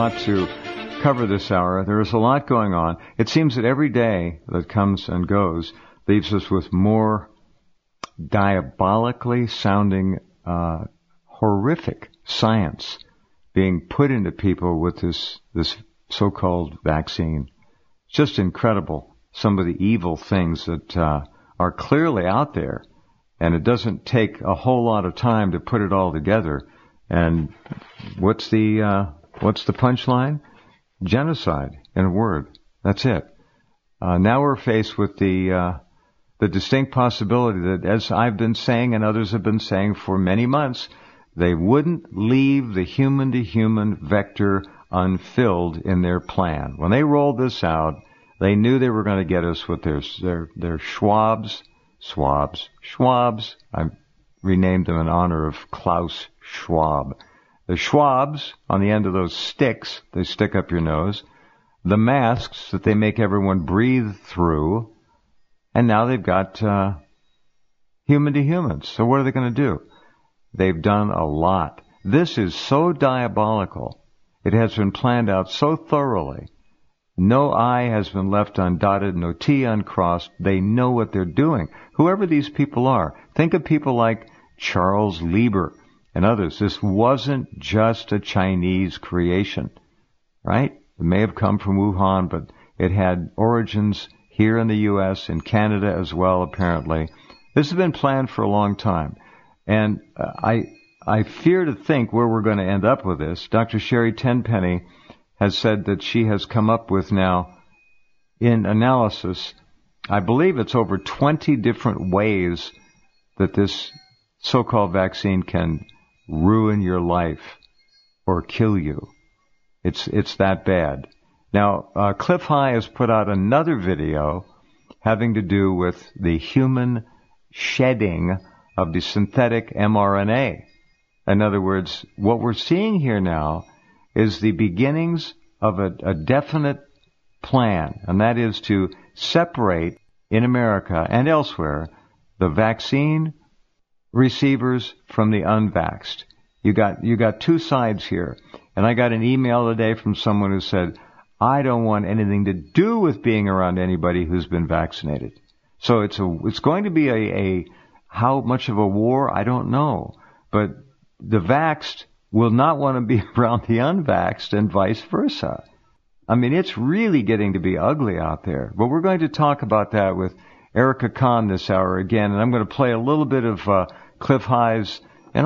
lot to cover this hour. There is a lot going on. It seems that every day that comes and goes leaves us with more diabolically sounding, horrific science being put into people with this so-called vaccine. It's just incredible, some of the evil things that are clearly out there, and it doesn't take a whole lot of time to put it all together. And what's the punchline? Genocide, in a word. That's it. Now we're faced with the distinct possibility that, as I've been saying and others have been saying for many months, they wouldn't leave the human-to-human vector unfilled in their plan. When they rolled this out, they knew they were going to get us with their Schwabs. I renamed them in honor of Klaus Schwab. The Schwabs, on the end of those sticks they stick up your nose, the masks that they make everyone breathe through, and now they've got human to humans. So what are they going to do? They've done a lot. This is so diabolical. It has been planned out so thoroughly. No I has been left undotted, no T uncrossed. They know what they're doing. Whoever these people are, think of people like Charles Lieber and others. This wasn't just a Chinese creation, right? It may have come from Wuhan, but it had origins here in the U.S., in Canada as well, apparently. This has been planned for a long time. And I fear to think where we're going to end up with this. Dr. Sherry Tenpenny has said that she has come up with now, in analysis, I believe it's over 20 different ways that this so-called vaccine can ruin your life or kill you. It's that bad. Now, Cliff High has put out another video having to do with the human shedding of the synthetic mRNA. In other words, what we're seeing here now is the beginnings of a definite plan, and that is to separate in America and elsewhere the vaccine receivers from the unvaxxed. You got two sides here. And I got an email today from someone who said, I don't want anything to do with being around anybody who's been vaccinated. So it's going to be a how much of a war, I don't know. But the vaxxed will not want to be around the unvaxxed and vice versa. I mean, it's really getting to be ugly out there. But we're going to talk about that with Erica Kahn this hour again, and I'm going to play a little bit of Cliff High's. And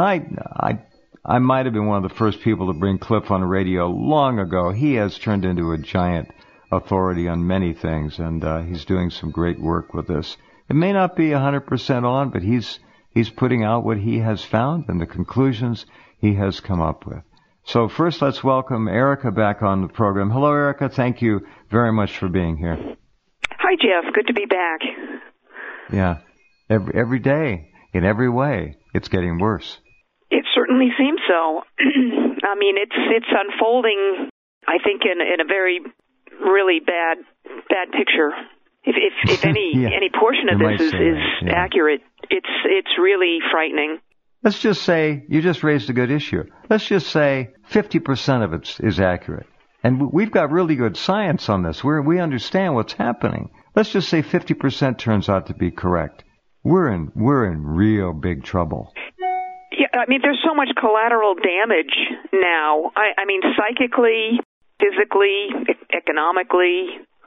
I might have been one of the first people to bring Cliff on the radio long ago. He has turned into a giant authority on many things, and he's doing some great work with this. It may not be 100% on, but he's putting out what he has found and the conclusions he has come up with. So first, let's welcome Erica back on the program. Hello, Erica. Thank you very much for being here. Hi, Jeff. Good to be back. Yeah. Every day, in every way, it's getting worse. It certainly seems so. I mean, it's unfolding, I think, in a very, really bad picture. If any portion of this is accurate, it's really frightening. Let's just say, you just raised a good issue. Let's just say 50% of it is accurate. And we've got really good science on this. We understand what's happening. Let's just say 50% turns out to be correct. We're in real big trouble. Yeah, I mean, there's so much collateral damage now. I mean, psychically, physically, economically.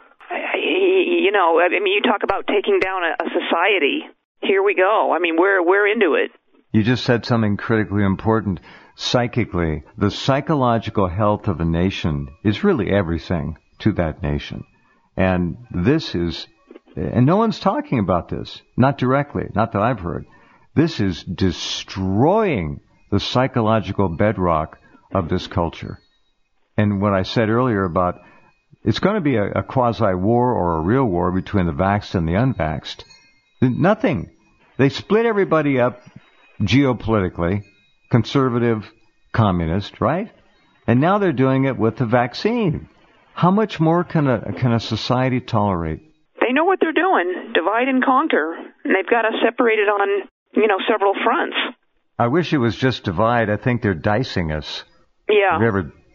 You talk about taking down a society. Here we go. I mean, we're into it. You just said something critically important. Psychically, the psychological health of a nation is really everything to that nation. And no one's talking about this, not directly, not that I've heard. This is destroying the psychological bedrock of this culture. And what I said earlier about it's going to be a quasi-war or a real war between the vaxxed and the unvaxxed. Nothing. They split everybody up geopolitically, conservative, communist, right? And now they're doing it with the vaccine. How much more can a society tolerate? They know what they're doing. Divide and conquer. And they've got us separated on several fronts. I wish it was just divide. I think they're dicing us. Yeah. Have you ever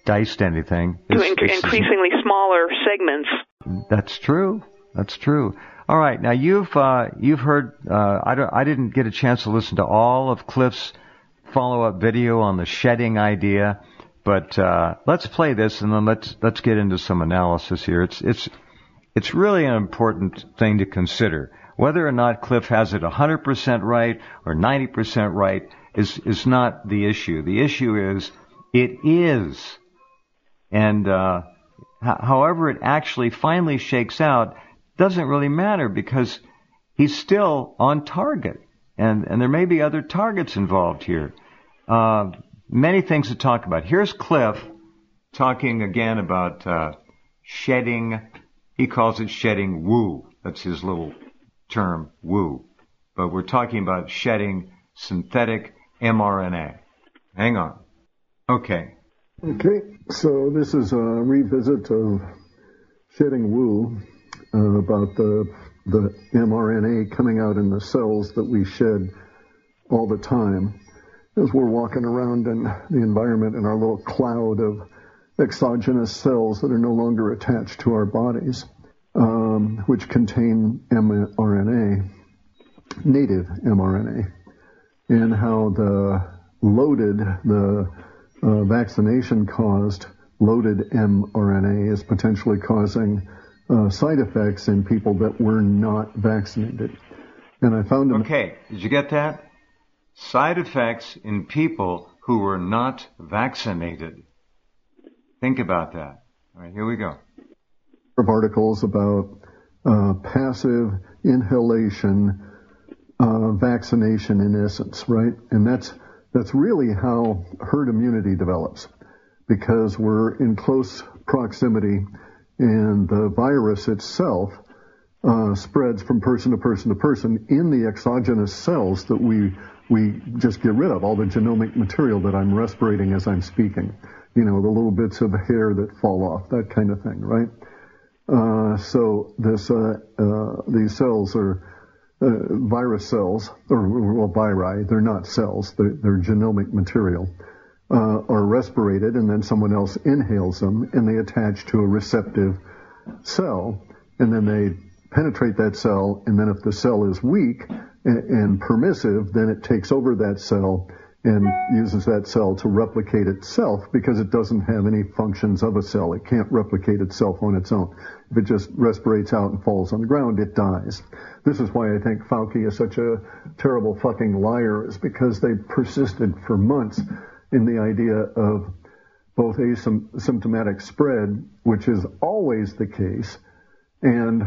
diced anything. Increasingly smaller segments. That's true. That's true. All right. Now you've heard. I didn't get a chance to listen to all of Cliff's follow-up video on the shedding idea, but let's play this and then let's get into some analysis here. It's really an important thing to consider. Whether or not Cliff has it 100% right or 90% right is not the issue. The issue is it is. And however it actually finally shakes out doesn't really matter because he's still on target. And there may be other targets involved here. Many things to talk about. Here's Cliff talking again about shedding. He calls it shedding woo. That's his little term, woo. But we're talking about shedding synthetic mRNA. Hang on. Okay, so this is a revisit of shedding woo about the mRNA coming out in the cells that we shed all the time as we're walking around in the environment in our little cloud of exogenous cells that are no longer attached to our bodies, which contain mRNA, native mRNA, and how the vaccination-caused loaded mRNA is potentially causing side effects in people that were not vaccinated. And I found... Okay, did you get that? Side effects in people who were not vaccinated. Think about that. All right, here we go. Articles about passive inhalation vaccination in essence, right? And that's really how herd immunity develops, because we're in close proximity and the virus itself spreads from person to person to person in the exogenous cells that we just get rid of, all the genomic material that I'm respirating as I'm speaking. You know, the little bits of hair that fall off, that kind of thing, right? So these cells are virus cells, or viri. They're not cells. They're genomic material. Are respirated, and then someone else inhales them, and they attach to a receptive cell, and then they penetrate that cell, and then if the cell is weak and permissive, then it takes over that cell and uses that cell to replicate itself because it doesn't have any functions of a cell. It can't replicate itself on its own. If it just respirates out and falls on the ground, it dies. This is why I think Fauci is such a terrible fucking liar, is because they persisted for months in the idea of both asymptomatic spread, which is always the case, and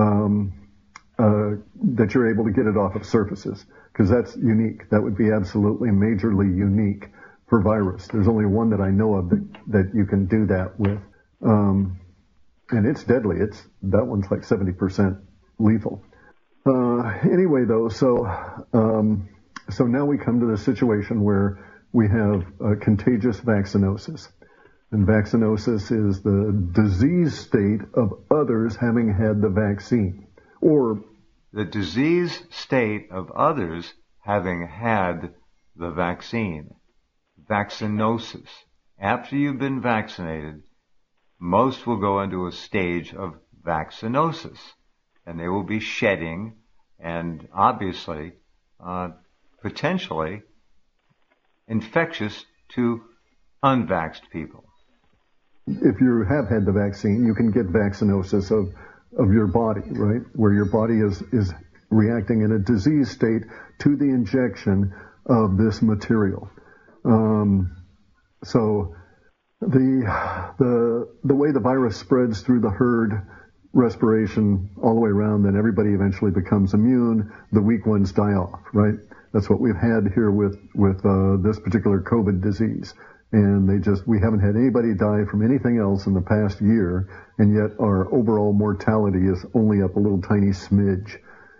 that you're able to get it off of surfaces, because that's unique. That would be absolutely majorly unique for virus. There's only one that I know of that you can do that with. And it's deadly. That one's like 70% lethal. Anyway, though, so now we come to the situation where we have contagious vaccinosis. And vaccinosis is the disease state of others having had the vaccine. Or the disease state of others having had the vaccine. Vaccinosis. After you've been vaccinated, most will go into a stage of vaccinosis, and they will be shedding and obviously, potentially infectious to unvaxxed people. If you have had the vaccine, you can get vaccinosis of your body, right? Where your body is reacting in a disease state to the injection of this material. So the way the virus spreads through the herd, respiration all the way around, then everybody eventually becomes immune. The weak ones die off, right? That's what we've had here with this particular COVID disease. And we haven't had anybody die from anything else in the past year, and yet our overall mortality is only up a little tiny smidge.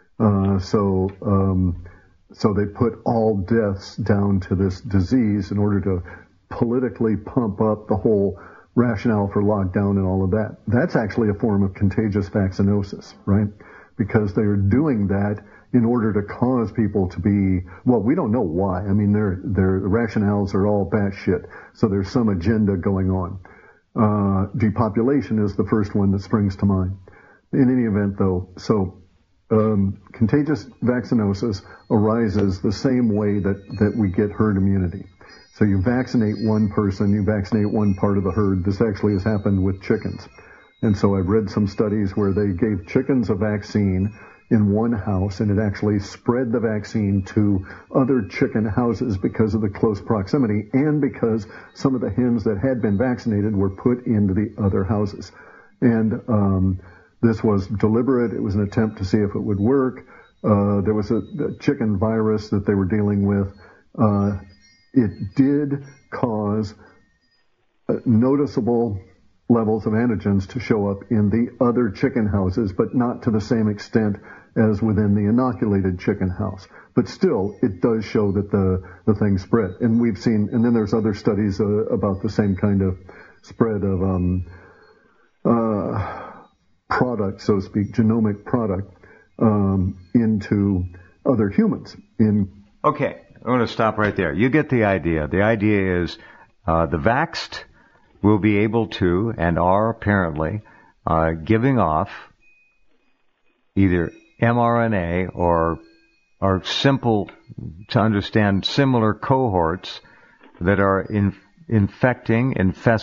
So they put all deaths down to this disease in order to politically pump up the whole rationale for lockdown and all of that. That's actually a form of contagious vaccinosis, right? because they are doing that in order to cause people to be, well, we don't know why. I mean, their rationales are all batshit. So there's some agenda going on. Depopulation is the first one that springs to mind. In any event, though, contagious vaccinosis arises the same way that we get herd immunity. So you vaccinate one person, you vaccinate one part of the herd. This actually has happened with chickens. And so I've read some studies where they gave chickens a vaccine in one house, and it actually spread the vaccine to other chicken houses because of the close proximity and because some of the hens that had been vaccinated were put into the other houses. And this was deliberate. It was an attempt to see if it would work. There was a chicken virus that they were dealing with. It did cause noticeable levels of antigens to show up in the other chicken houses, but not to the same extent as within the inoculated chicken house. But still, it does show that the thing spread. And we've seen, and then there's other studies about the same kind of spread of product, so to speak, genomic product, into other humans. Okay, I want to stop right there. You get the idea. The idea is the vaxxed will be able to, and are apparently, giving off either mRNA or simple to understand similar cohorts that are infesting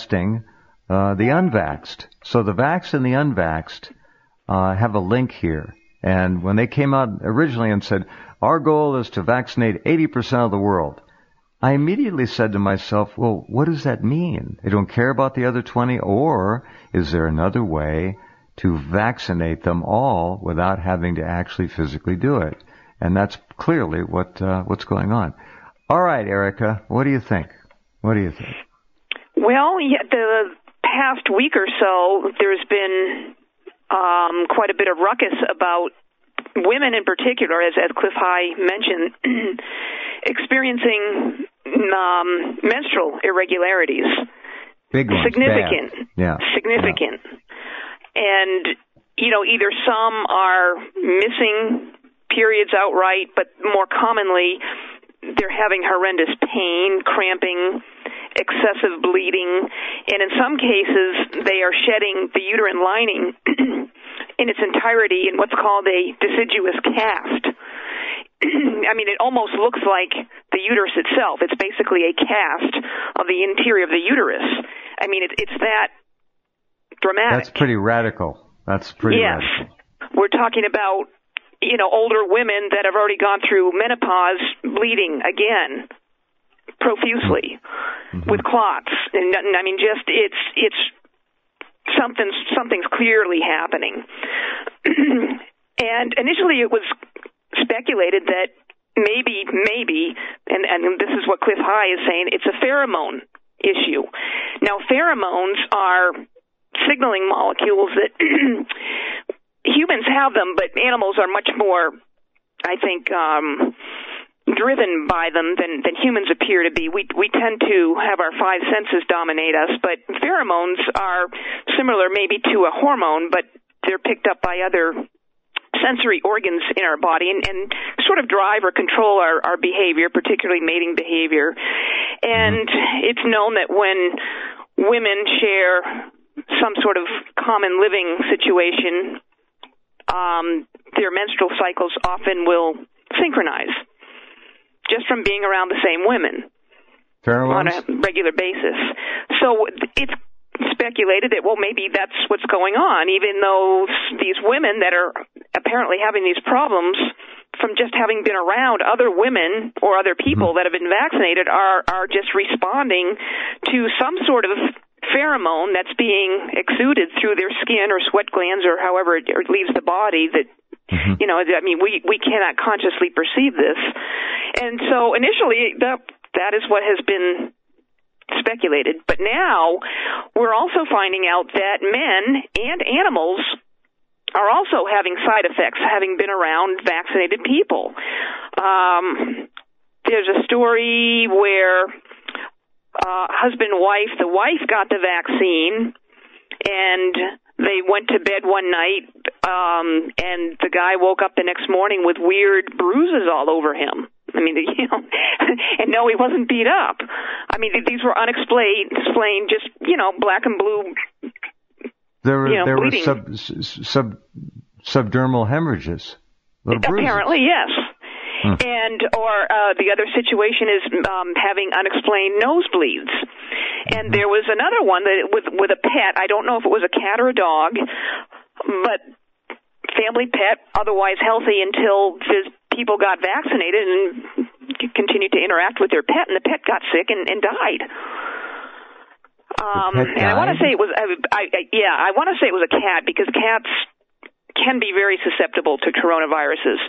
the unvaxxed. So the vaxxed and the unvaxxed have a link here. And when they came out originally and said, our goal is to vaccinate 80% of the world, I immediately said to myself, well, what does that mean? They don't care about the other 20? Or is there another way to vaccinate them all without having to actually physically do it? And that's clearly what's going on. All right, Erica, what do you think? What do you think? Well, the past week or so, there's been quite a bit of ruckus about women in particular, as Cliff High mentioned, experiencing menstrual irregularities. Big ones. Significant. Bad. Yeah. Significant. Yeah. And, either some are missing periods outright, but more commonly, they're having horrendous pain, cramping, excessive bleeding, and in some cases, they are shedding the uterine lining in its entirety in what's called a deciduous cast. I mean, it almost looks like the uterus itself. It's basically a cast of the interior of the uterus. I mean, it's that dramatic. That's pretty radical. That's pretty radical. We're talking about, older women that have already gone through menopause bleeding again profusely with clots. And I mean, just it's something's clearly happening. And initially it was speculated that maybe, and this is what Cliff High is saying, it's a pheromone issue. Now, pheromones are signaling molecules that humans have them, but animals are much more, I think, driven by them than humans appear to be. We tend to have our five senses dominate us, but pheromones are similar maybe to a hormone, but they're picked up by other sensory organs in our body and sort of drive or control our behavior, particularly mating behavior. And it's known that when women share some sort of common living situation, their menstrual cycles often will synchronize just from being around the same women on a regular basis. So it's speculated that, well, maybe that's what's going on, even though these women that are apparently having these problems from just having been around other women or other people that have been vaccinated are just responding to some sort of pheromone that's being exuded through their skin or sweat glands or however it leaves the body that, I mean, we cannot consciously perceive this. And so initially that is what has been speculated. But now we're also finding out that men and animals are also having side effects, having been around vaccinated people. There's a story where husband and wife, the wife got the vaccine, and they went to bed one night and the guy woke up the next morning with weird bruises all over him. I mean, and no, he wasn't beat up. I mean, these were unexplained, just, black and blue. There were bleeding. Subdermal hemorrhages. Apparently, yes. And the other situation is having unexplained nosebleeds. And there was another one that with a pet. I don't know if it was a cat or a dog, but family pet, otherwise healthy until people got vaccinated and continued to interact with their pet, and the pet got sick and died. And I want to say it was, I want to say it was a cat, because cats can be very susceptible to coronaviruses.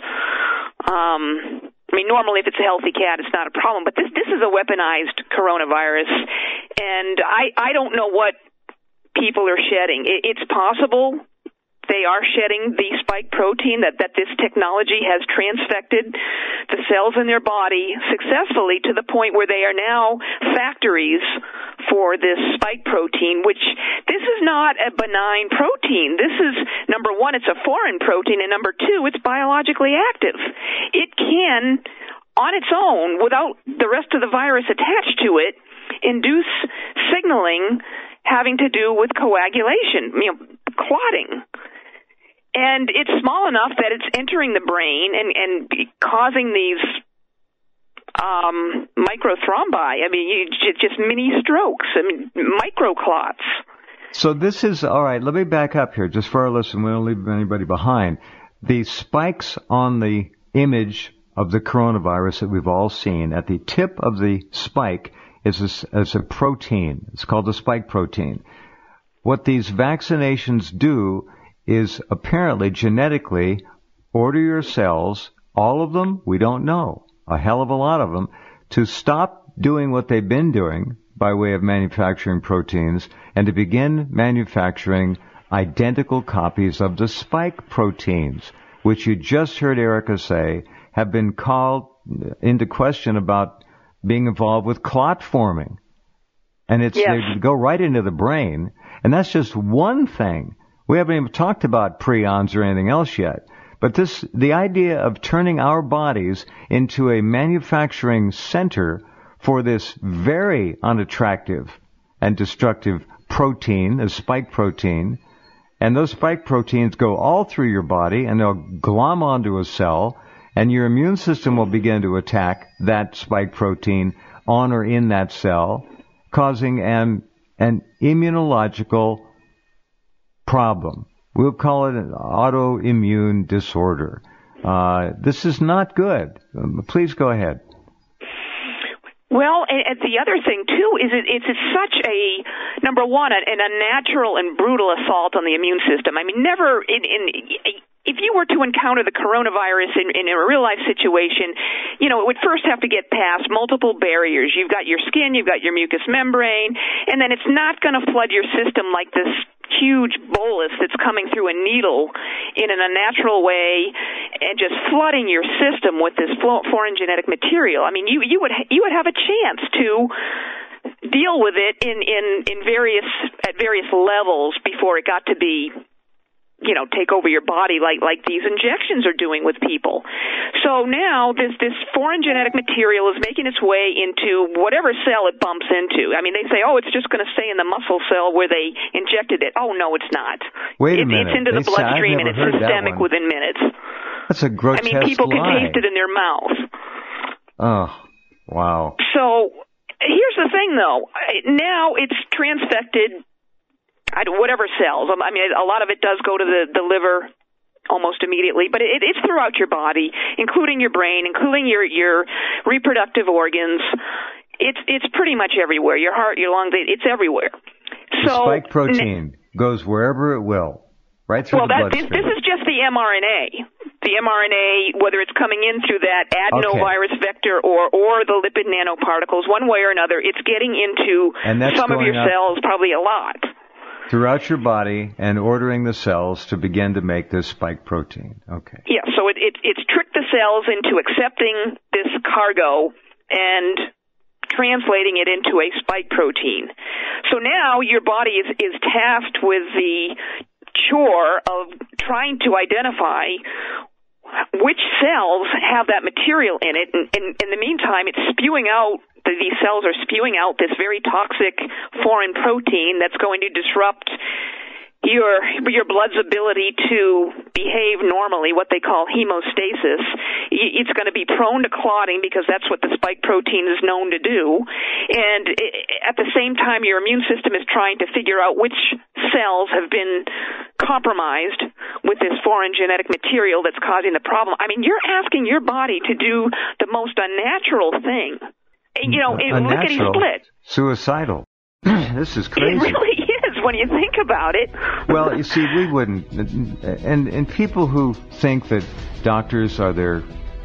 I mean, normally if it's a healthy cat, it's not a problem, but this is a weaponized coronavirus, and I don't know what people are shedding. It's possible they are shedding the spike protein, that this technology has transfected the cells in their body successfully to the point where they are now factories for this spike protein, which this is not a benign protein. This is, number one, it's a foreign protein, and number two, it's biologically active. It can, on its own, without the rest of the virus attached to it, induce signaling having to do with coagulation, clotting. And it's small enough that it's entering the brain and causing these microthrombi. I mean, just mini strokes. I mean, microclots. So this is, all right, let me back up here just for our listeners. We don't leave anybody behind. The spikes on the image of the coronavirus that we've all seen, at the tip of the spike is a protein. It's called the spike protein. What these vaccinations do is apparently genetically order your cells, all of them, we don't know, a hell of a lot of them, to stop doing what they've been doing by way of manufacturing proteins and to begin manufacturing identical copies of the spike proteins, which you just heard Erica say have been called into question about being involved with clot forming. And they go right into the brain, and that's just one thing. We haven't even talked about prions or anything else yet. But the idea of turning our bodies into a manufacturing center for this very unattractive and destructive protein, the spike protein, and those spike proteins go all through your body and they'll glom onto a cell, and your immune system will begin to attack that spike protein on or in that cell, causing an immunological problem. We'll call it an autoimmune disorder. This is not good. Please go ahead. Well, and the other thing, too, is it's such a, number one, an unnatural and brutal assault on the immune system. I mean, never if you were to encounter the coronavirus in a real-life situation, it would first have to get past multiple barriers. You've got your skin, you've got your mucous membrane, and then it's not going to flood your system like this huge bolus that's coming through a needle in an unnatural way and just flooding your system with this foreign genetic material. I mean, you would have a chance to deal with it at various levels before it got to be, take over your body like these injections are doing with people. So now this foreign genetic material is making its way into whatever cell it bumps into. I mean, they say, it's just going to stay in the muscle cell where they injected it. Oh, no, it's not. Wait a minute. It's into the bloodstream and it's systemic within minutes. That's a grotesque lie. I mean, people can taste it in their mouth. Oh, wow. So here's the thing, though. Now it's transfected whatever cells. I mean, a lot of it does go to the liver almost immediately, but it's throughout your body, including your brain, including your reproductive organs. It's pretty much everywhere. Your heart, your lungs, it's everywhere. The spike protein goes wherever it will, right through the bloodstream. This is just the mRNA. The mRNA, whether it's coming in through that adenovirus vector or the lipid nanoparticles, one way or another, it's getting into some of your cells, probably a lot. Throughout your body and ordering the cells to begin to make this spike protein. Okay. Yeah, so it's tricked the cells into accepting this cargo and translating it into a spike protein. So now your body is tasked with the chore of trying to identify which cells have that material in it. And in the meantime, it's spewing out, these cells are spewing out this very toxic foreign protein that's going to disrupt your blood's ability to behave normally, what they call hemostasis. It's going to be prone to clotting because that's what the spike protein is known to do. And at the same time, your immune system is trying to figure out which cells have been compromised with this foreign genetic material that's causing the problem. I mean, you're asking your body to do the most unnatural thing. Unnatural, lickety-split. Suicidal. This is crazy. It really is when you think about it. Well, you see, we wouldn't. And people who think that doctors are their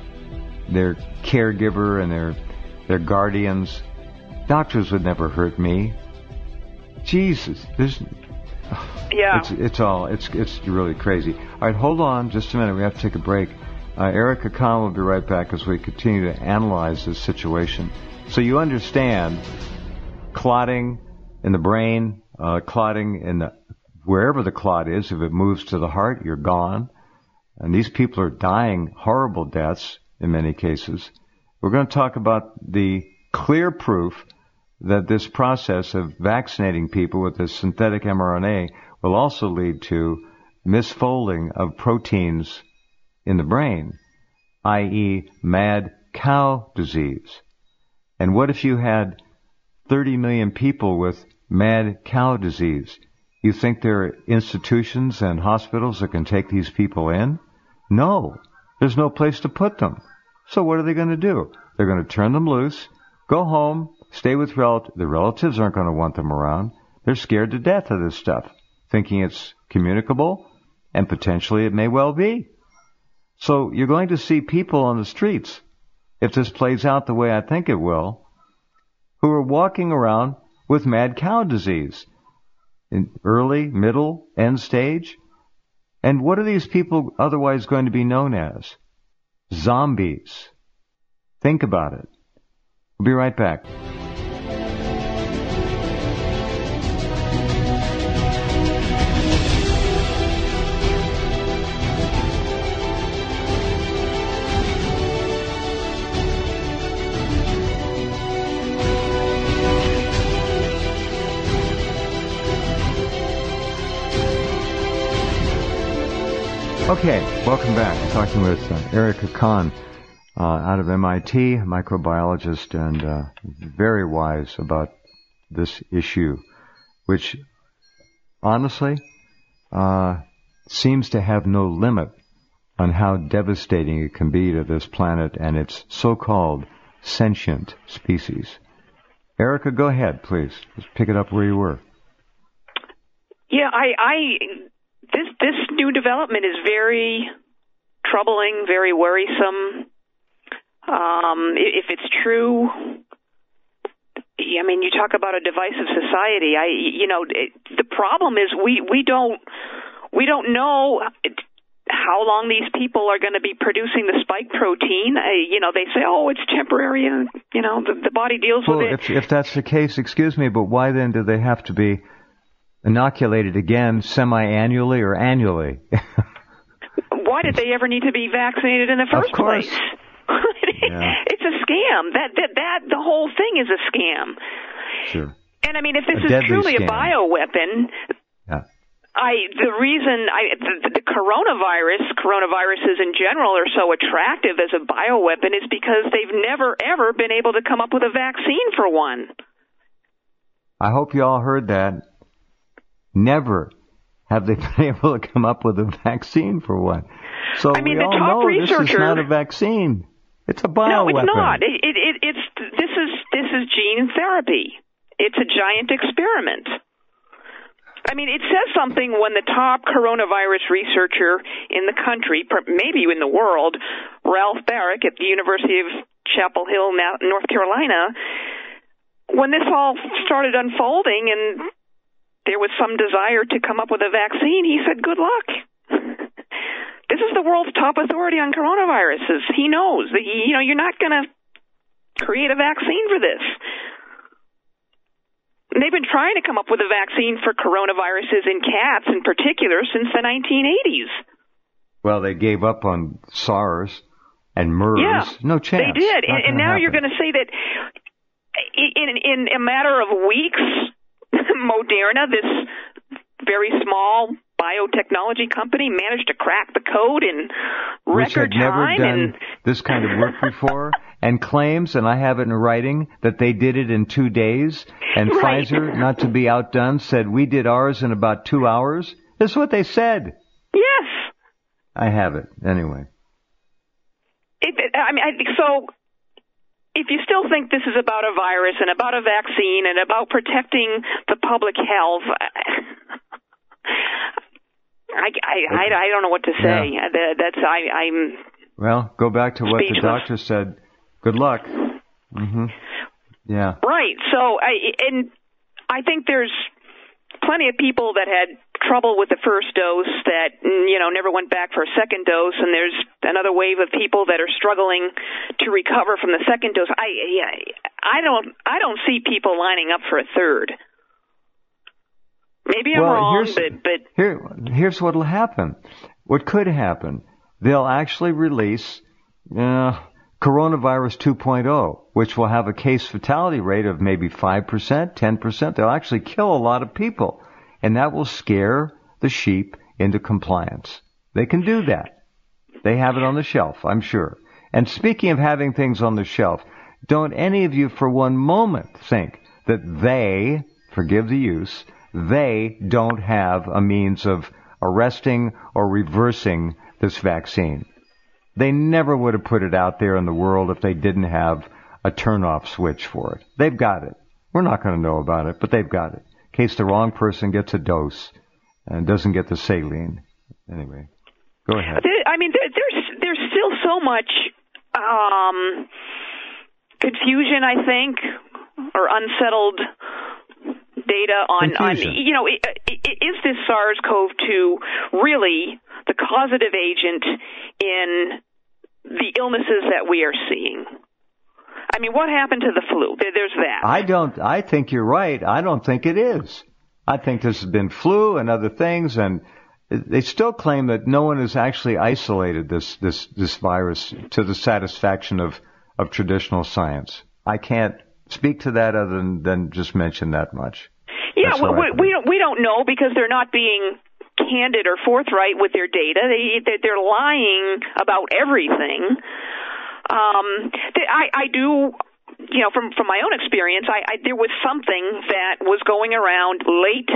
caregiver and their guardians, doctors would never hurt me. Jesus, yeah. It's really crazy. All right, hold on just a minute. We have to take a break. Erica Kahn will be right back as we continue to analyze this situation. So you understand clotting in the brain, clotting in wherever the clot is. If it moves to the heart, you're gone. And these people are dying horrible deaths in many cases. We're going to talk about the clear proof that this process of vaccinating people with this synthetic mRNA will also lead to misfolding of proteins in the brain, i.e. mad cow disease. And what if you had 30 million people with mad cow disease? You think there are institutions and hospitals that can take these people in? No. There's no place to put them. So what are they going to do? They're going to turn them loose, go home, stay with relatives. The relatives aren't going to want them around. They're scared to death of this stuff, thinking it's communicable, and potentially it may well be. So you're going to see people on the streets, if this plays out the way I think it will, who are walking around with mad cow disease in early, middle, end stage. And what are these people otherwise going to be known as? Zombies. Think about it. We'll be right back. Okay, welcome back. I'm talking with Erica Kahn out of MIT, microbiologist, and very wise about this issue, which honestly seems to have no limit on how devastating it can be to this planet and its so-called sentient species. Erica, go ahead, please. Just pick it up where you were. Yeah, This new development is very troubling, very worrisome. If it's true, I mean, you talk about a divisive society. The problem is we don't know how long these people are going to be producing the spike protein. They say, oh, it's temporary, and the body deals with it. If that's the case, excuse me, but why then do they have to be inoculated again semi-annually or annually? Why did they ever need to be vaccinated in the first place? Yeah. It's a scam. That the whole thing is a scam. Sure. And I mean, if this is truly scam. A bioweapon, yeah. The coronaviruses in general are so attractive as a bioweapon is because they've never ever been able to come up with a vaccine for one. I hope you all heard that. Never have they been able to come up with a vaccine for one. So I mean, we all know this is not a vaccine. It's a bioweapon. No, it's not. This is gene therapy. It's a giant experiment. I mean, it says something when the top coronavirus researcher in the country, maybe in the world, Ralph Baric at the University of Chapel Hill, North Carolina, when this all started unfolding and there was some desire to come up with a vaccine, he said, good luck. This is the world's top authority on coronaviruses. He knows that, you're not going to create a vaccine for this. They've been trying to come up with a vaccine for coronaviruses in cats in particular since the 1980s. Well, they gave up on SARS and MERS. Yeah, no chance. They did. And now you're going to say that in a matter of weeks, Moderna, this very small biotechnology company, managed to crack the code in record time. Which had never done this kind of work before, and claims, and I have it in writing, that they did it in 2 days. And right. Pfizer, not to be outdone, said we did ours in about 2 hours. This is what they said. Yes. I have it. Anyway. So if you still think this is about a virus and about a vaccine and about protecting the public health, I don't know what to say. Yeah. I'm. Well, go back to what speechless. The doctor said. Good luck. Mm-hmm. Yeah. Right. So I think there's plenty of people that had trouble with the first dose that never went back for a second dose, and there's another wave of people that are struggling to recover from the second dose. I don't see people lining up for a third. Maybe I'm wrong, but here's what'll happen. What could happen? They'll actually release coronavirus 2.0, which will have a case fatality rate of maybe 5%, 10%. They'll actually kill a lot of people, and that will scare the sheep into compliance. They can do that. They have it on the shelf, I'm sure. And speaking of having things on the shelf, don't any of you for one moment think that they, forgive the use, they don't have a means of arresting or reversing this vaccine. They never would have put it out there in the world if they didn't have a turn-off switch for it. They've got it. We're not going to know about it, but they've got it. In case the wrong person gets a dose and doesn't get the saline. Anyway, go ahead. There's still so much confusion, I think, or unsettled data on is this SARS-CoV-2 really the causative agent in the illnesses that we are seeing? I mean, what happened to the flu? There's that. I think you're right. I don't think it is. I think this has been flu and other things, and they still claim that no one has actually isolated this virus to the satisfaction of traditional science. I can't speak to that other than just mention that much. Yeah, we don't know because they're not being candid or forthright with their data. They're lying about everything. I do, from my own experience, there was something that was going around late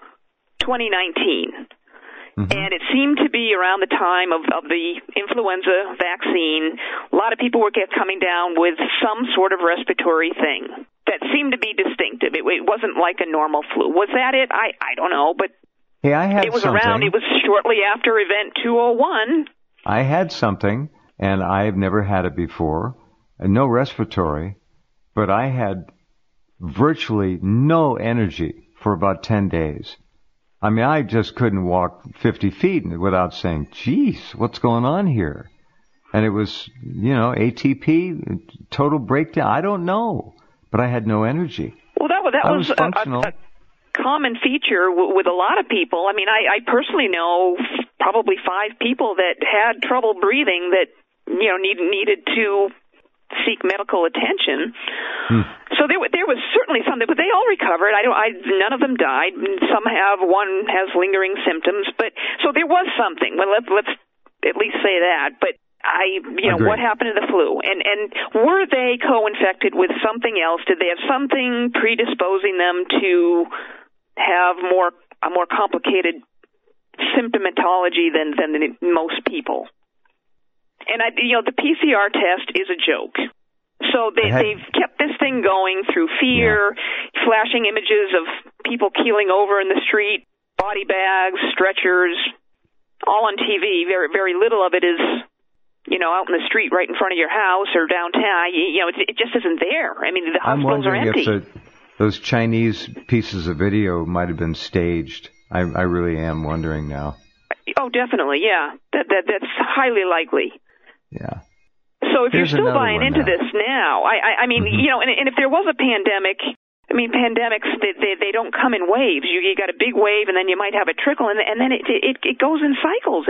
2019. Mm-hmm. And it seemed to be around the time of the influenza vaccine. A lot of people were coming down with some sort of respiratory thing that seemed to be distinctive. It wasn't like a normal flu. Was that it? I don't know, but hey, I had it was something. Around. It was shortly after Event 201. I had something, and I've never had it before. No respiratory, but I had virtually no energy for about 10 days. I mean, I just couldn't walk 50 feet without saying, geez, what's going on here? And it was, ATP, total breakdown. I don't know, but I had no energy. Well, that was functional. A common feature with a lot of people. I mean, I personally know probably 5 people that had trouble breathing that, needed to seek medical attention. So there was certainly something, but they all recovered. None of them died. One has lingering symptoms, but so there was something. Well, let's at least say that. But what happened to the flu? And were they co-infected with something else? Did they have something predisposing them to have a more complicated symptomatology than most people? And the PCR test is a joke. So they've kept this thing going through fear, flashing images of people keeling over in the street, body bags, stretchers, all on TV. Very, very little of it is, out in the street right in front of your house or downtown. It just isn't there. I mean, the hospitals are empty. I'm wondering if those Chinese pieces of video might have been staged. I really am wondering now. Oh, definitely, yeah. That's highly likely. Yeah. So if you're still buying into this now, I mean, mm-hmm. And if there was a pandemic I mean, pandemics, they don't come in waves. You got a big wave, and then you might have a trickle, and then it goes in cycles.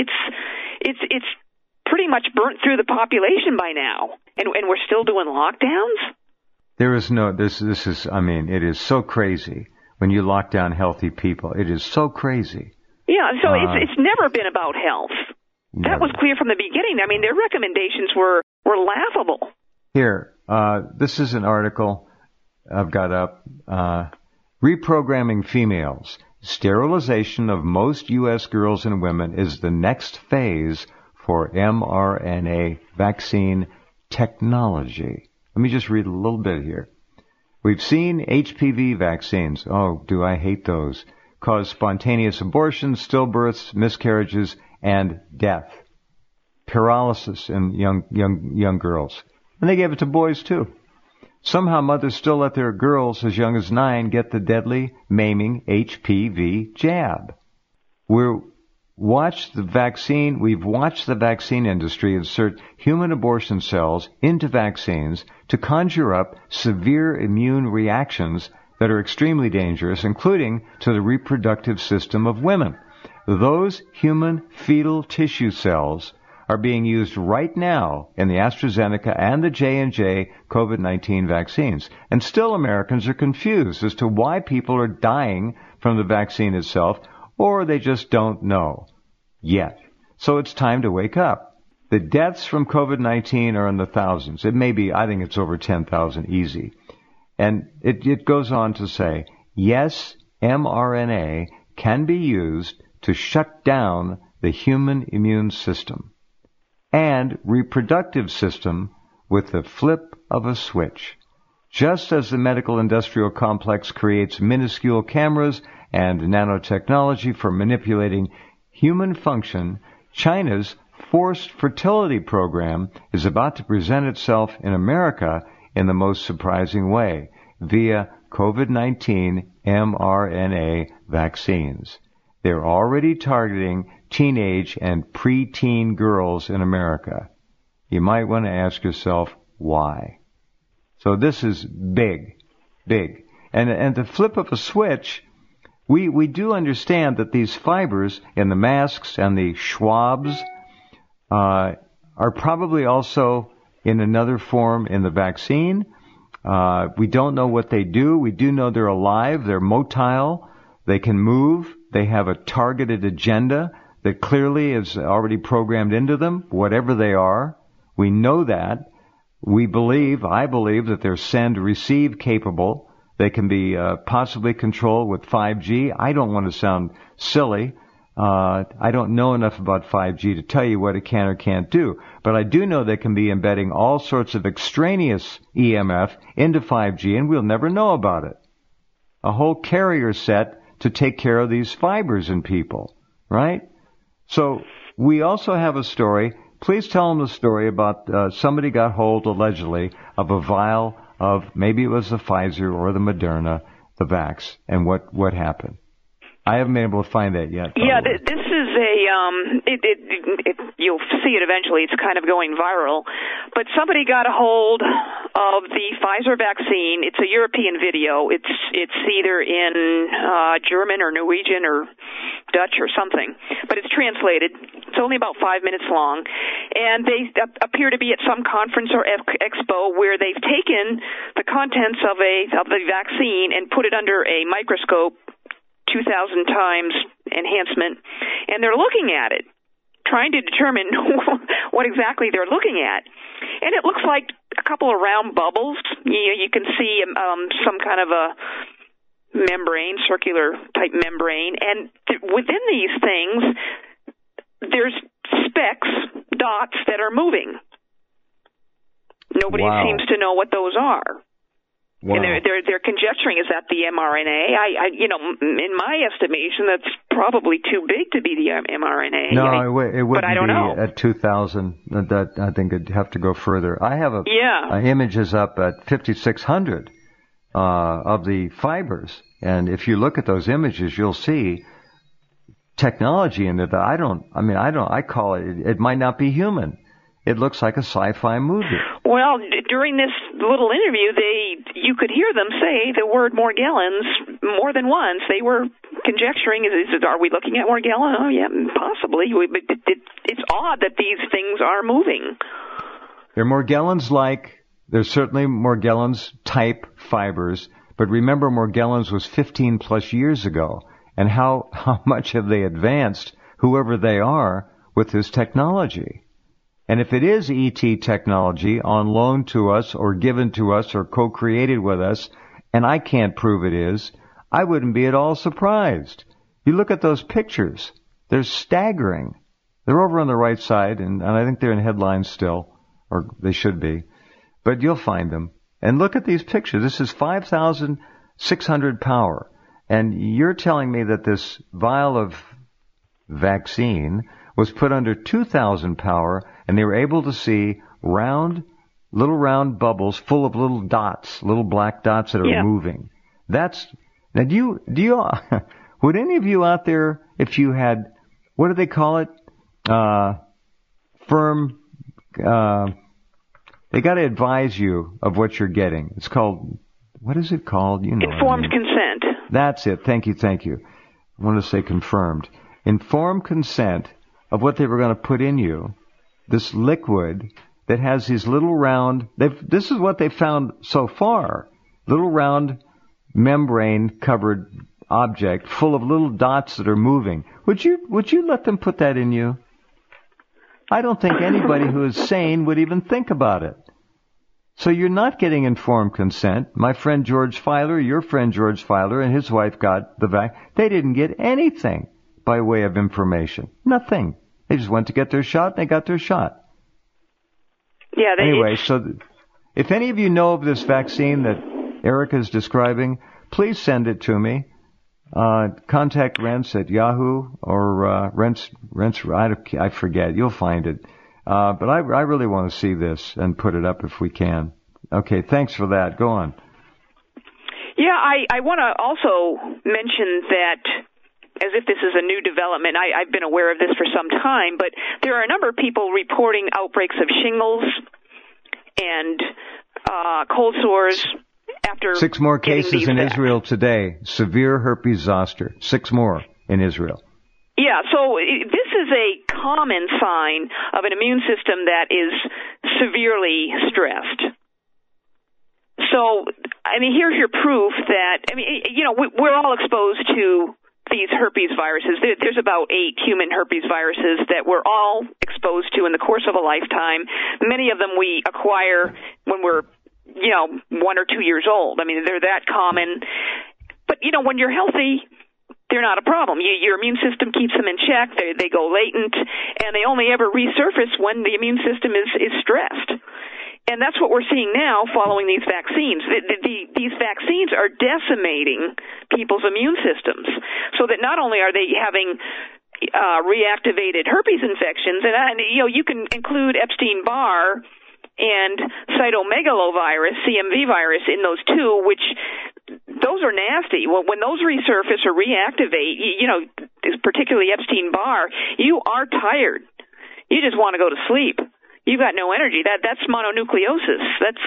It's pretty much burnt through the population by now, and we're still doing lockdowns. There is no, this is, I mean, it is so crazy when you lock down healthy people. It is so crazy. Yeah, so it's never been about health. Never. That was clear from the beginning. I mean, their recommendations were laughable. Here, this is an article I've got up. Reprogramming females. Sterilization of most U.S. girls and women is the next phase for mRNA vaccine technology. Let me just read a little bit here. We've seen HPV vaccines. Oh, do I hate those. Cause spontaneous abortions, stillbirths, miscarriages, and death. Paralysis in young girls. And they gave it to boys too. Somehow mothers still let their girls as young as 9 get the deadly, maiming HPV jab. We've watched the vaccine industry insert human abortion cells into vaccines to conjure up severe immune reactions that are extremely dangerous, including to the reproductive system of women. Those human fetal tissue cells are being used right now in the AstraZeneca and the J&J COVID-19 vaccines. And still Americans are confused as to why people are dying from the vaccine itself, or they just don't know yet. So it's time to wake up. The deaths from COVID-19 are in the thousands. It may be, I think it's over 10,000 easy. And it goes on to say, yes, mRNA can be used to shut down the human immune system and reproductive system with the flip of a switch. Just as the medical industrial complex creates minuscule cameras and nanotechnology for manipulating human function, China's forced fertility program is about to present itself in America in the most surprising way, via COVID-19 mRNA vaccines. They're already targeting teenage and preteen girls in America. You might want to ask yourself, why? So this is big, big. And the flip of a switch, we do understand that these fibers in the masks and the swabs are probably also in another form in the vaccine. We don't know what they do. We do know they're alive. They're motile. They can move. They have a targeted agenda that clearly is already programmed into them, whatever they are. We know that. I believe that they're send-receive capable. They can be possibly controlled with 5G. I don't want to sound silly. I don't know enough about 5G to tell you what it can or can't do. But I do know they can be embedding all sorts of extraneous EMF into 5G, and we'll never know about it. A whole carrier set to take care of these fibers in people, right? So we also have a story. Please tell them the story about somebody got hold, allegedly, of a vial of, maybe it was the Pfizer or the Moderna, the vax, and what happened. I haven't been able to find that yet. Yeah, this is you'll see it eventually. It's kind of going viral. But somebody got a hold of the Pfizer vaccine. It's a European video. It's either in German or Norwegian or Dutch or something, but it's translated. It's only about 5 minutes long, and they appear to be at some conference or expo where they've taken the contents of the vaccine and put it under a microscope, 2,000 times enhancement, and they're looking at it, trying to determine what exactly they're looking at. And it looks like a couple of round bubbles. You can see some kind of a membrane, circular type membrane, and within these things, there's specks, dots that are moving. Nobody seems to know what those are. Wow. And they're conjecturing, is that the mRNA? In my estimation, that's probably too big to be the mRNA. No, it wouldn't but I don't know. At 2,000. That I think it'd have to go further. I have images up at 5,600 of the fibers, and if you look at those images, you'll see technology in it that I call it. It might not be human. It looks like a sci-fi movie. Well, during this little interview, you could hear them say the word Morgellons more than once. They were conjecturing, are we looking at Morgellons? Oh, yeah, possibly. But it's odd that these things are moving. They're Morgellons-like. They're certainly Morgellons-type fibers. But remember, Morgellons was 15 plus years ago. And how much have they advanced, whoever they are, with this technology? And if it is ET technology on loan to us or given to us or co-created with us, and I can't prove it is, I wouldn't be at all surprised. You look at those pictures. They're staggering. They're over on the right side, and I think they're in headlines still, or they should be. But you'll find them. And look at these pictures. This is 5,600 power. And you're telling me that this vial of vaccine was put under 2,000 power, and they were able to see little round bubbles full of little dots, little black dots that are moving. Now do you would any of you out there, if you had, what do they call it? Firm, they got to advise you of what you're getting. It's called, what is it called? You know. Informed consent. That's it. Thank you. I want to say confirmed. Informed consent of what they were going to put in you, this liquid that has these little round, this is what they found so far, little round membrane-covered object full of little dots that are moving. Would you let them put that in you? I don't think anybody who is sane would even think about it. So you're not getting informed consent. My friend George Filer, your friend George Filer, and his wife got the vaccine. They didn't get anything by way of information. Nothing. They just went to get their shot, and they got their shot. Yeah. Anyway, so if any of you know of this vaccine that Erica is describing, please send it to me. Contact Rents at Yahoo or Rents. I forget. You'll find it. But I really want to see this and put it up if we can. Okay, thanks for that. Go on. Yeah, I want to also mention that, as if this is a new development, I've been aware of this for some time, but there are a number of people reporting outbreaks of shingles and cold sores after 6 more cases in Israel today. Severe herpes zoster. 6 more in Israel. Yeah, so this is a common sign of an immune system that is severely stressed. So, I mean, here's your proof that, I mean, you know, we're all exposed to these herpes viruses. There's about 8 human herpes viruses that we're all exposed to in the course of a lifetime. Many of them we acquire when we're, 1 or 2 years old. I mean, they're that common. But, when you're healthy, they're not a problem. Your immune system keeps them in check. They go latent, and they only ever resurface when the immune system is stressed. And that's what we're seeing now following these vaccines. These vaccines are decimating people's immune systems, so that not only are they having reactivated herpes infections, and you can include Epstein-Barr and cytomegalovirus, CMV virus, in those two, which those are nasty. When those resurface or reactivate, particularly Epstein-Barr, you are tired. You just want to go to sleep. You've got no energy. That's mononucleosis.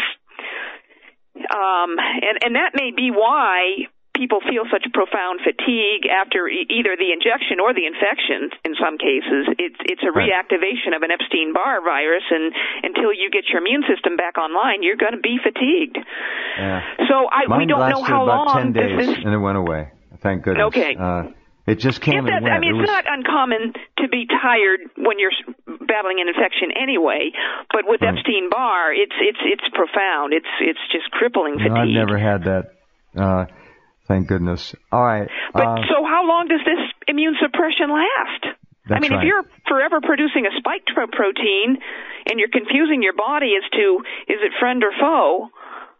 And that may be why people feel such profound fatigue after either the injection or the infection. In some cases, it's a reactivation of an Epstein-Barr virus, and until you get your immune system back online, you're going to be fatigued. Yeah. So we don't know how long. Mine lasted about 10 days, and it went away. Thank goodness. Okay. It just came and went. I mean, it's not uncommon to be tired when you're battling an infection anyway, but with Epstein-Barr, it's profound. It's just crippling fatigue. I've never had that. Thank goodness. All right. But so how long does this immune suppression last? That's if you're forever producing a spike protein and you're confusing your body as to is it friend or foe.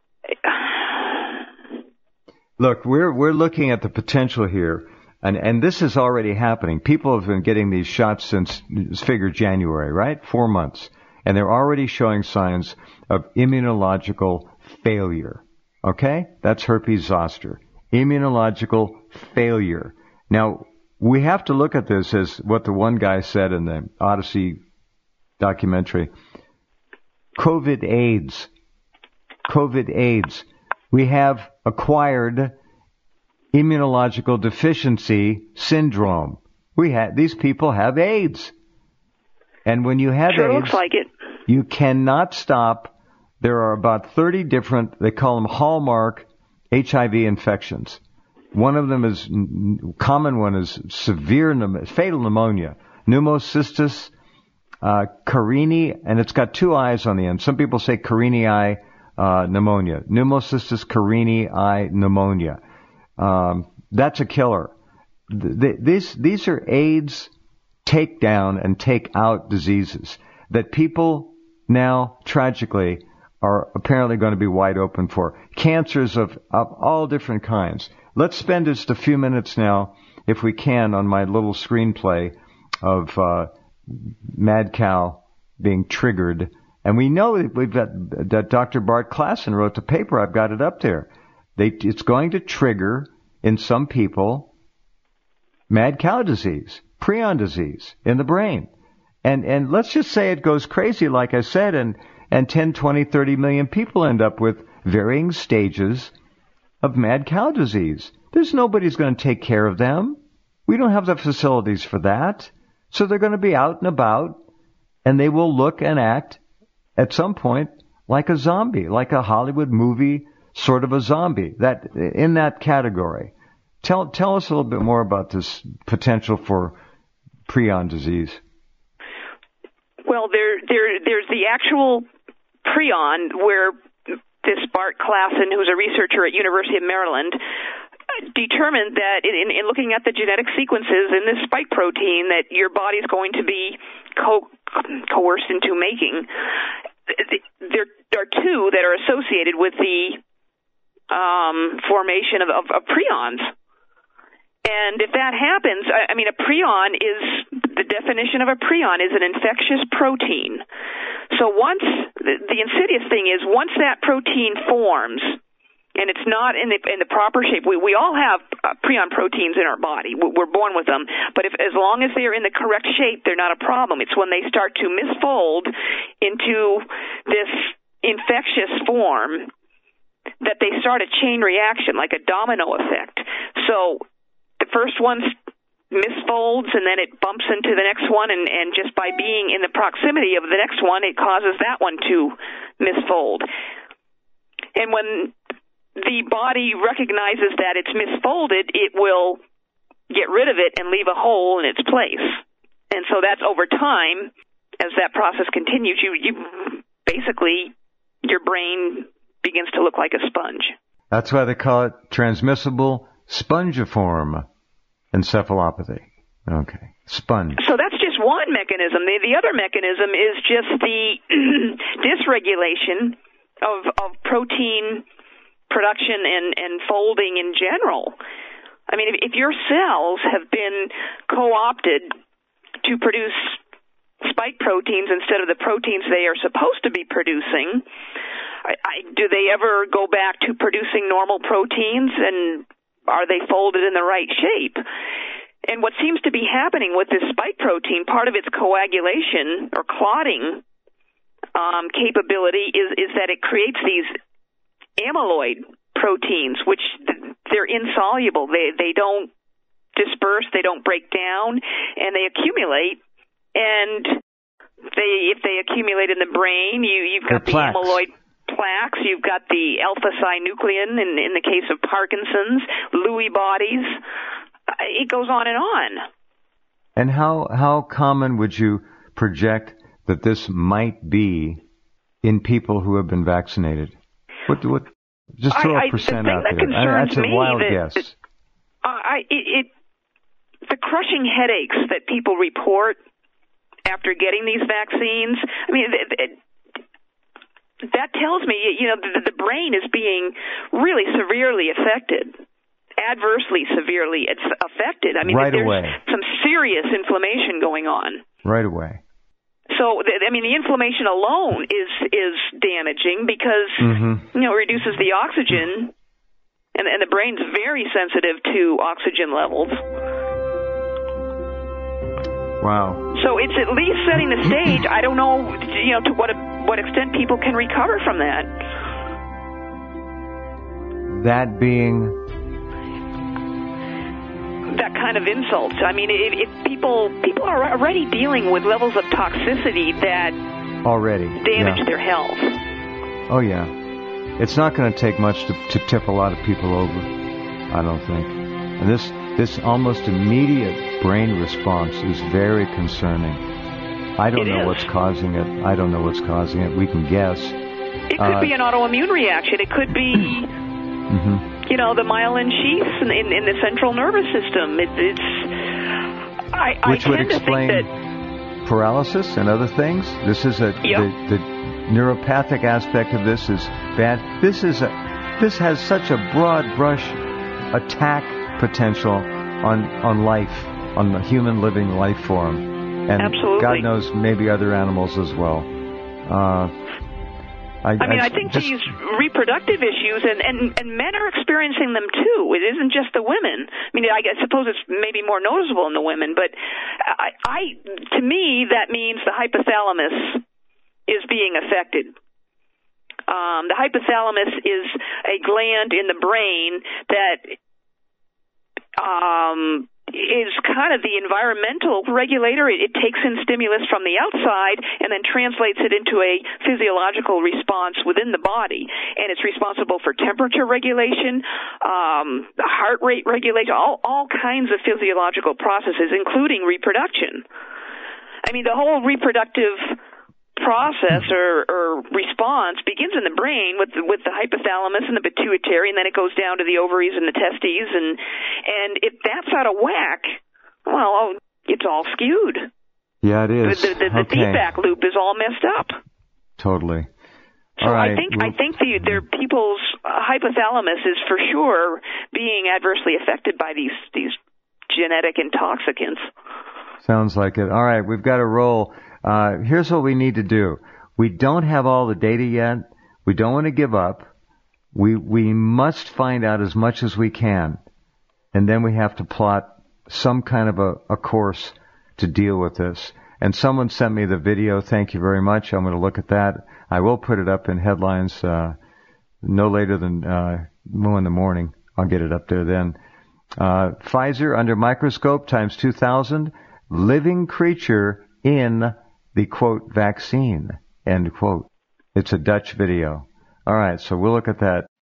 Look, we're looking at the potential here. And this is already happening. People have been getting these shots since, figure January, right? 4 months. And they're already showing signs of immunological failure. Okay? That's herpes zoster. Immunological failure. Now, we have to look at this as what the one guy said in the Odyssey documentary. COVID AIDS. We have acquired immunological deficiency syndrome. These people have AIDS. And when you have sure AIDS, looks like it. You cannot stop. There are about 30 different, they call them hallmark HIV infections. One of them is, common one is fatal pneumonia, pneumocystis carinii, and it's got two I's on the end. Some people say carinii pneumonia, pneumocystis carinii pneumonia. That's a killer. These are AIDS take down and take out diseases that people now tragically are apparently going to be wide open for. Cancers of all different kinds. Let's spend just a few minutes now, if we can, on my little screenplay of Mad Cow being triggered. And we know that Dr. Bart Klassen wrote the paper. I've got it up there. It's going to trigger, in some people, mad cow disease, prion disease in the brain. And let's just say it goes crazy, like I said, and 10, 20, 30 million people end up with varying stages of mad cow disease. There's nobody's going to take care of them. We don't have the facilities for that. So they're going to be out and about, and they will look and act at some point like a zombie, like a Hollywood movie, sort of a zombie, that in that category. Tell us a little bit more about this potential for prion disease. Well, there's the actual prion where this Bart Klassen, who's a researcher at University of Maryland, determined that in looking at the genetic sequences in this spike protein that your body's going to be coerced into making. There are two that are associated with the formation of prions. And if that happens, I mean, the definition of a prion is an infectious protein. So once, the insidious thing is, once that protein forms, and it's not in the proper shape, we all have prion proteins in our body. We're born with them. But as long as they are in the correct shape, they're not a problem. It's when they start to misfold into this infectious form that they start a chain reaction, like a domino effect. So the first one misfolds, and then it bumps into the next one, and just by being in the proximity of the next one, it causes that one to misfold. And when the body recognizes that it's misfolded, it will get rid of it and leave a hole in its place. And so that's over time, as that process continues, you basically, your brain begins to look like a sponge. That's why they call it transmissible spongiform encephalopathy. Okay. Sponge. So that's just one mechanism. The other mechanism is just the dysregulation of protein production and folding in general. I mean, if your cells have been co-opted to produce spike proteins instead of the proteins they are supposed to be producing, do they ever go back to producing normal proteins, and are they folded in the right shape? And what seems to be happening with this spike protein, part of its coagulation or clotting capability is that it creates these amyloid proteins, which they're insoluble. They don't disperse, they don't break down, and they accumulate. And if they accumulate in the brain, you've got the amyloid plaques, you've got the alpha-synuclein in the case of Parkinson's, Lewy bodies. It goes on and on. And how common would you project that this might be in people who have been vaccinated? What just throw a percent out there. That's a wild guess. The crushing headaches that people report after getting these vaccines, I mean, that tells me, the brain is being really severely affected, adversely severely affected. I mean, there's some serious inflammation going on. Right away. So, I mean, the inflammation alone is damaging because, it reduces the oxygen, and the brain's very sensitive to oxygen levels. Wow. So it's at least setting the stage. I don't know, to what extent people can recover from that. That being that kind of insult. I mean, people are already dealing with levels of toxicity that damage their health. Oh yeah, it's not going to take much to tip a lot of people over, I don't think. And this almost immediate brain response is very concerning. I don't know what's causing it. I don't know what's causing it. We can guess. It could be an autoimmune reaction. It could be, the myelin sheaths in the central nervous system. Which would explain paralysis and other things. This is the neuropathic aspect of this is bad. This has such a broad brush attack potential on life, on the human living life form, and absolutely. God knows maybe other animals as well. I think these reproductive issues, and men are experiencing them too. It isn't just the women. I mean, I suppose it's maybe more noticeable in the women, but to me, that means the hypothalamus is being affected. The hypothalamus is a gland in the brain that is kind of the environmental regulator. It takes in stimulus from the outside and then translates it into a physiological response within the body. And it's responsible for temperature regulation, heart rate regulation, all kinds of physiological processes, including reproduction. I mean, the whole reproductive process or response begins in the brain with the hypothalamus and the pituitary, and then it goes down to the ovaries and the testes, and if that's out of whack, well, it's all skewed. Yeah, it is. The feedback loop is all messed up. Totally. So all right. I think their people's hypothalamus is for sure being adversely affected by these genetic intoxicants. Sounds like it. All right, we've got to roll. Here's what we need to do. We don't have all the data yet. We don't want to give up. We must find out as much as we can. And then we have to plot some kind of a course to deal with this. And someone sent me the video. Thank you very much. I'm going to look at that. I will put it up in headlines no later than 1 in the morning. I'll get it up there then. Pfizer under microscope times 2,000. Living creature in the, quote, vaccine, end quote. It's a Dutch video. All right, so we'll look at that.